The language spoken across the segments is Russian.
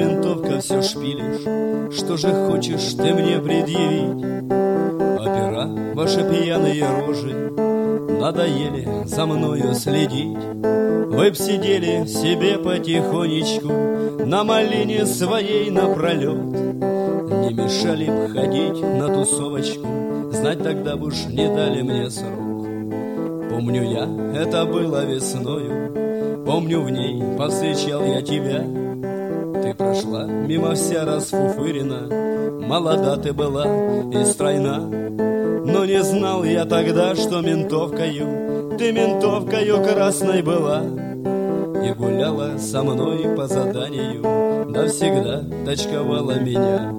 ментовка, все шпилишь. Что же хочешь ты мне предъявить? Опера, ваши пьяные рожи надоели за мною следить. Вы б сидели себе потихонечку на малине своей напролет, не мешали б ходить на тусовочку, знать тогда б уж не дали мне срок. Помню я, это было весною, помню, в ней повстречал я тебя. Ты прошла мимо вся расфуфырена, молода ты была и стройна. Но не знал я тогда, что ментовкою, ты ментовкою красной была, и гуляла со мной по заданию, да всегда точковала меня.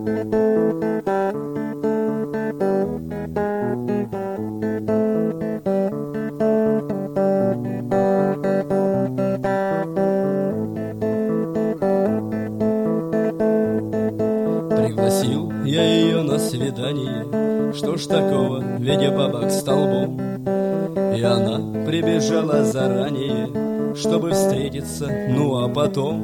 Пригласил я ее на свидание, что ж такого, ведь бабак столбом. И она прибежала заранее, чтобы встретиться, ну а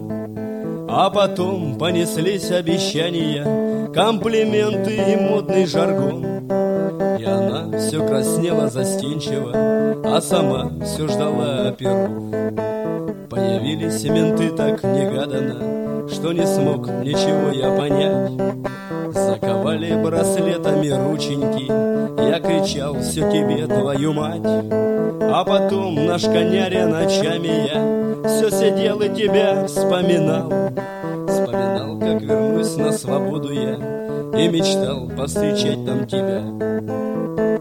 потом понеслись обещания, комплименты и модный жаргон. И она все краснела застенчиво, а сама все ждала оперов. Появились менты так негаданно, что не смог ничего я понять. Заковали браслетами рученьки, я кричал: все тебе, твою мать. А потом наш коняря ночами я все сидел и тебя вспоминал. Вспоминал, как вернусь на свободу я, и мечтал повстречать там тебя.